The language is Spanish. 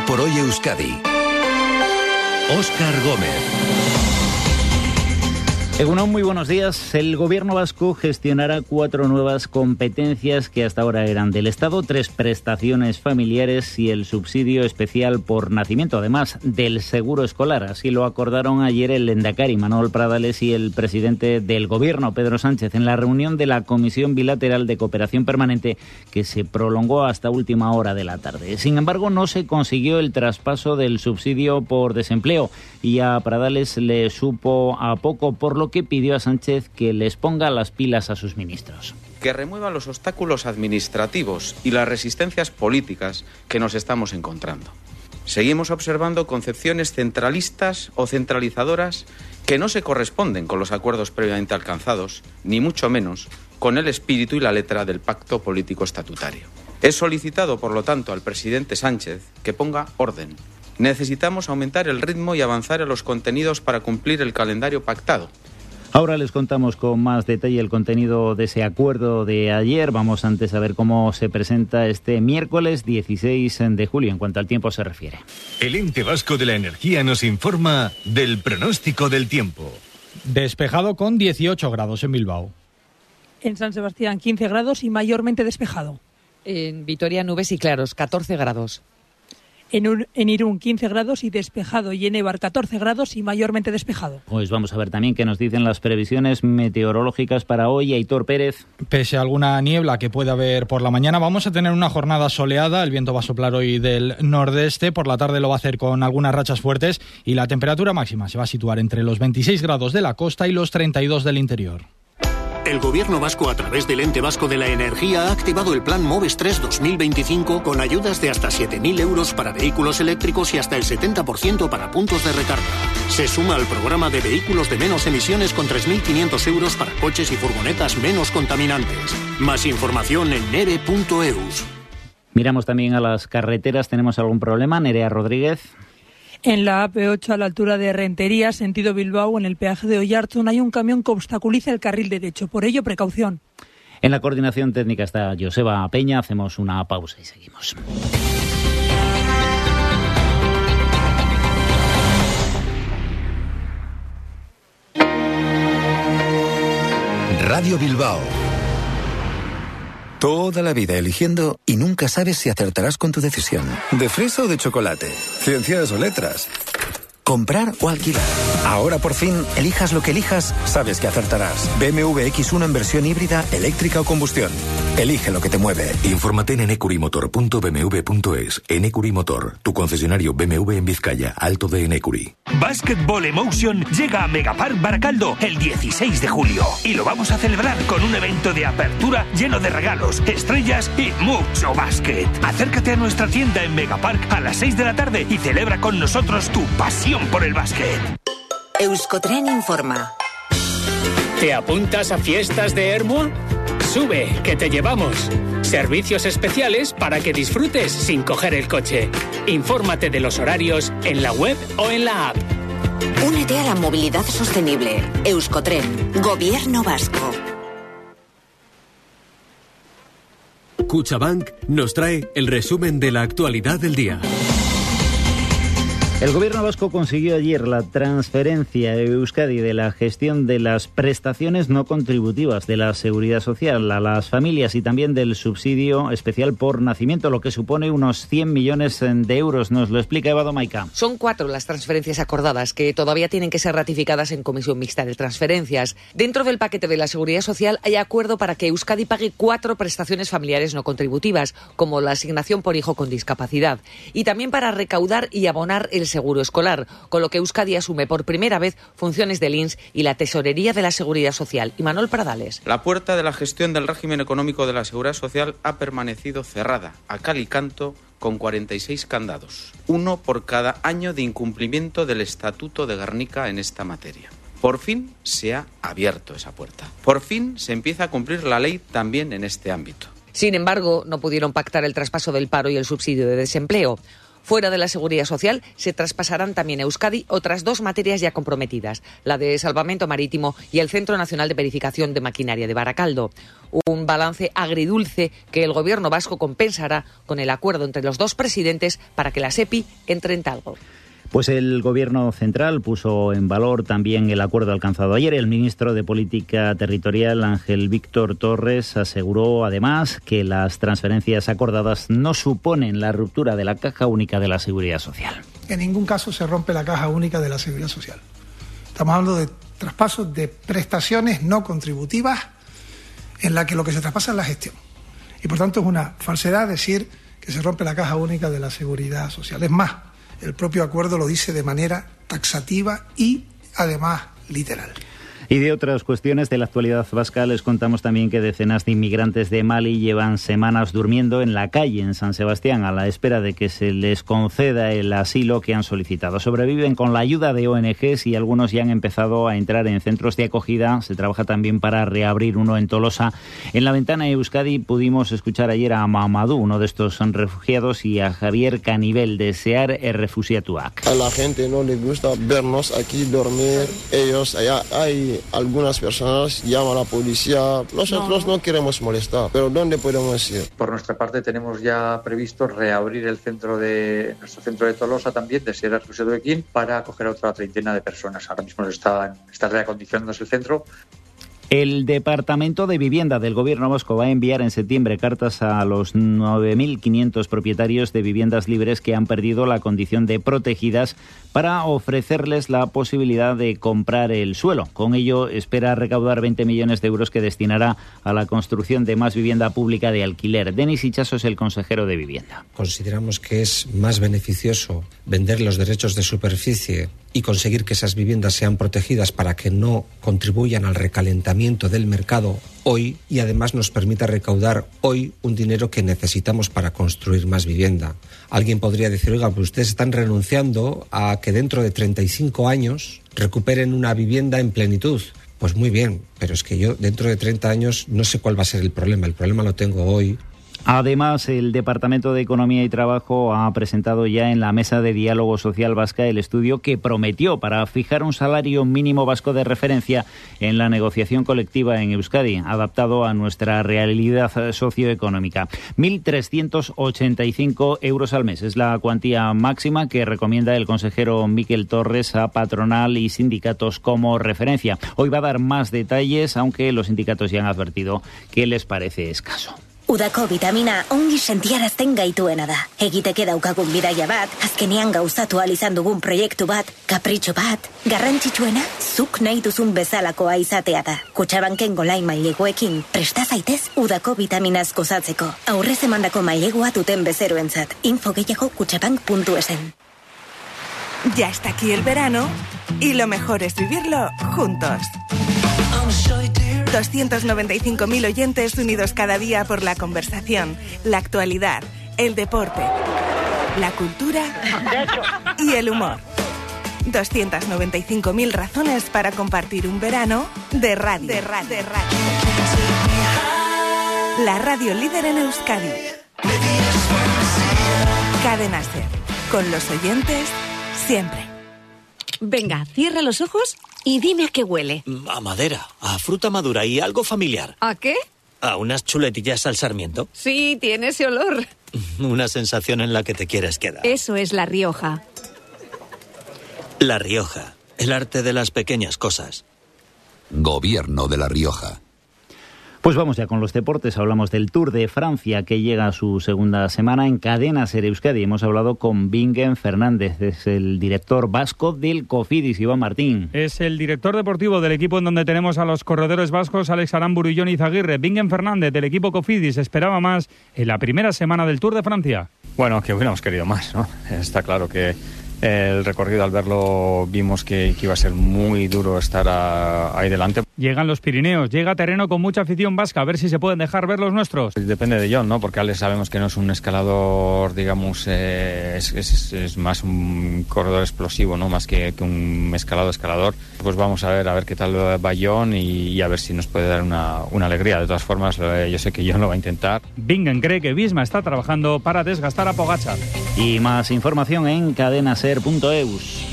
por hoy Euskadi. Óscar Gómez. Egunon, muy buenos días. El gobierno vasco gestionará 4 nuevas competencias que hasta ahora eran del Estado, 3 prestaciones familiares y el subsidio especial por nacimiento, además del seguro escolar. Así lo acordaron ayer el lehendakari Manuel Pradales y el presidente del gobierno, Pedro Sánchez, en la reunión de la Comisión Bilateral de Cooperación Permanente que se prolongó hasta última hora de la tarde. Sin embargo, no se consiguió el traspaso del subsidio por desempleo y a Pradales le supo a poco, por lo que pidió a Sánchez que les ponga las pilas a sus ministros. Que remuevan los obstáculos administrativos y las resistencias políticas que nos estamos encontrando. Seguimos observando concepciones centralistas o centralizadoras que no se corresponden con los acuerdos previamente alcanzados, ni mucho menos con el espíritu y la letra del pacto político estatutario. He solicitado, por lo tanto, al presidente Sánchez que ponga orden. Necesitamos aumentar el ritmo y avanzar en los contenidos para cumplir el calendario pactado. Ahora les contamos con más detalle el contenido de ese acuerdo de ayer. Vamos antes a ver cómo se presenta este miércoles 16 de julio en cuanto al tiempo se refiere. El Ente Vasco de la Energía nos informa del pronóstico del tiempo. Despejado con 18 grados en Bilbao. En San Sebastián 15 grados y mayormente despejado. En Vitoria nubes y claros, 14 grados. En Irún 15 grados y despejado, y en Eibar 14 grados y mayormente despejado. Pues vamos a ver también qué nos dicen las previsiones meteorológicas para hoy. Aitor Pérez. Pese a alguna niebla que puede haber por la mañana, vamos a tener una jornada soleada. El viento va a soplar hoy del nordeste, por la tarde lo va a hacer con algunas rachas fuertes y la temperatura máxima se va a situar entre los 26 grados de la costa y los 32 del interior. El Gobierno vasco, a través del Ente Vasco de la Energía, ha activado el Plan MOVES 3 2025 con ayudas de hasta 7.000 euros para vehículos eléctricos y hasta el 70% para puntos de recarga. Se suma al programa de vehículos de menos emisiones con 3.500 euros para coches y furgonetas menos contaminantes. Más información en nere.eus. Miramos también a las carreteras. ¿Tenemos algún problema? Nerea Rodríguez. En la AP8 a la altura de Rentería, sentido Bilbao, en el peaje de Oiartzun, hay un camión que obstaculiza el carril derecho. Por ello, precaución. En la coordinación técnica está Joseba Peña. Hacemos una pausa y seguimos. Radio Bilbao. Toda la vida eligiendo y nunca sabes si acertarás con tu decisión. ¿De fresa o de chocolate? ¿Ciencias o letras? ¿Comprar o alquilar? Ahora por fin, elijas lo que elijas, sabes que acertarás. BMW X1 en versión híbrida, eléctrica o combustión. Elige lo que te mueve. Infórmate en enecurimotor.bmw.es. Enecuri Motor, tu concesionario BMW en Vizcaya, Alto de Enecuri. Basketball Emotion llega a Megapark Baracaldo el 16 de julio. Y lo vamos a celebrar con un evento de apertura lleno de regalos, estrellas y mucho básquet. Acércate a nuestra tienda en Megapark a las 6 de la tarde y celebra con nosotros tu pasión por el básquet. Euskotren informa. ¿Te apuntas a fiestas de Ermua? Sube, que te llevamos. Servicios especiales para que disfrutes sin coger el coche. Infórmate de los horarios en la web o en la app. Únete a la movilidad sostenible. Euskotren, Gobierno Vasco. Kutxabank nos trae el resumen de la actualidad del día. El gobierno vasco consiguió ayer la transferencia de Euskadi de la gestión de las prestaciones no contributivas de la Seguridad Social a las familias y también del subsidio especial por nacimiento, lo que supone unos 100 millones de euros. Nos lo explica Eva Domaica. Son 4 las transferencias acordadas que todavía tienen que ser ratificadas en Comisión Mixta de Transferencias. Dentro del paquete de la Seguridad Social hay acuerdo para que Euskadi pague 4 prestaciones familiares no contributivas, como la asignación por hijo con discapacidad, y también para recaudar y abonar el seguro escolar, con lo que Euskadi asume por primera vez funciones del INS y la tesorería de la Seguridad Social. Y Manuel Pradales. La puerta de la gestión del régimen económico de la Seguridad Social ha permanecido cerrada, a cal y canto, con 46 candados, uno por cada año de incumplimiento del Estatuto de Gernika en esta materia. Por fin se ha abierto esa puerta. Por fin se empieza a cumplir la ley también en este ámbito. Sin embargo, no pudieron pactar el traspaso del paro y el subsidio de desempleo. Fuera de la Seguridad Social se traspasarán también a Euskadi otras 2 materias ya comprometidas, la de Salvamento Marítimo y el Centro Nacional de Verificación de Maquinaria de Baracaldo. Un balance agridulce que el Gobierno vasco compensará con el acuerdo entre los 2 presidentes para que la SEPI entre en talgo. Pues el Gobierno central puso en valor también el acuerdo alcanzado ayer. El ministro de Política Territorial, Ángel Víctor Torres, aseguró además que las transferencias acordadas no suponen la ruptura de la Caja Única de la Seguridad Social. En ningún caso se rompe la Caja Única de la Seguridad Social. Estamos hablando de traspasos de prestaciones no contributivas en la que lo que se traspasa es la gestión. Y por tanto es una falsedad decir que se rompe la Caja Única de la Seguridad Social. Es más, el propio acuerdo lo dice de manera taxativa y, además, literal. Y de otras cuestiones de la actualidad vasca les contamos también que decenas de inmigrantes de Mali llevan semanas durmiendo en la calle en San Sebastián a la espera de que se les conceda el asilo que han solicitado. Sobreviven con la ayuda de ONGs y algunos ya han empezado a entrar en centros de acogida. Se trabaja también para reabrir uno en Tolosa. En La Ventana de Euskadi pudimos escuchar ayer a Mamadou, uno de estos refugiados, y a Javier Canivel de Sear Errefusiatuak. A la gente no le gusta vernos aquí dormir. Ellos allá hay algunas personas llaman a la policía. Nosotros no queremos molestar, pero ¿dónde podemos ir? Por nuestra parte tenemos ya previsto reabrir nuestro centro de Tolosa también, de Sierra de Equín, para acoger a otra treintena de personas. Ahora mismo está reacondicionándose el centro. El Departamento de Vivienda del Gobierno vasco va a enviar en septiembre cartas a los 9.500 propietarios de viviendas libres que han perdido la condición de protegidas para ofrecerles la posibilidad de comprar el suelo. Con ello espera recaudar 20 millones de euros que destinará a la construcción de más vivienda pública de alquiler. Denis Itxaso es el consejero de Vivienda. Consideramos que es más beneficioso vender los derechos de superficie y conseguir que esas viviendas sean protegidas para que no contribuyan al recalentamiento del mercado hoy y además nos permita recaudar hoy un dinero que necesitamos para construir más vivienda. Alguien podría decir, oiga, pues ustedes están renunciando a que dentro de 35 años recuperen una vivienda en plenitud. Pues muy bien, pero es que yo dentro de 30 años no sé cuál va a ser el problema lo tengo hoy. Además, el Departamento de Economía y Trabajo ha presentado ya en la Mesa de Diálogo Social Vasca el estudio que prometió para fijar un salario mínimo vasco de referencia en la negociación colectiva en Euskadi, adaptado a nuestra realidad socioeconómica. 1.385 euros al mes es la cuantía máxima que recomienda el consejero Miquel Torres a patronal y sindicatos como referencia. Hoy va a dar más detalles, aunque los sindicatos ya han advertido que les parece escaso. Udako vitamina ongi sentiarazten gaituena da. Egiteke daukagun bidaia bat, azkenean gauzatu ahal izan dugun proiektu bat, kapritxo bat, garrantzitsuena, zuk nahi duzun bezalakoa izatea da. Kutxabanken golai maileguekin, presta zaitez Udako vitaminaz gozatzeko. Aurrez emandako mailegua duten bezeroentzat. Info gehiago kutxabank.esen. Ya está aquí el verano y lo mejor es vivirlo juntos. 295.000 oyentes unidos cada día por la conversación, la actualidad, el deporte, la cultura y el humor. 295.000 razones para compartir un verano de radio. La radio líder en Euskadi. Cadena SER. Con los oyentes siempre. Venga, cierra los ojos y dime a qué huele. A madera, a fruta madura y algo familiar. ¿A qué? A unas chuletillas al sarmiento. Sí, tiene ese olor. Una sensación en la que te quieres quedar. Eso es La Rioja. La Rioja, el arte de las pequeñas cosas. Gobierno de La Rioja. Pues vamos ya con los deportes. Hablamos del Tour de Francia que llega a su segunda semana en Cadena SER Euskadi. Hemos hablado con Bingen Fernández, es el director vasco del Cofidis. Iván Martín. Es el director deportivo del equipo en donde tenemos a los corredores vascos Alex Aramburu y Jon Izaguirre. Bingen Fernández del equipo Cofidis esperaba más en la primera semana del Tour de Francia. Bueno, que hubiéramos querido más, ¿no? Está claro que el recorrido, al verlo, vimos que iba a ser muy duro estar ahí delante. Llegan los Pirineos, llega terreno con mucha afición vasca, a ver si se pueden dejar ver los nuestros. Depende de John, ¿no? Porque Alex sabemos que no es un escalador, digamos, es más un corredor explosivo, ¿no? Más que un escalador. Pues vamos a ver qué tal va John y a ver si nos puede dar una alegría. De todas formas, yo sé que John lo va a intentar. Bingen cree que Visma está trabajando para desgastar a Pogačar. Y más información en cadenaser.eus.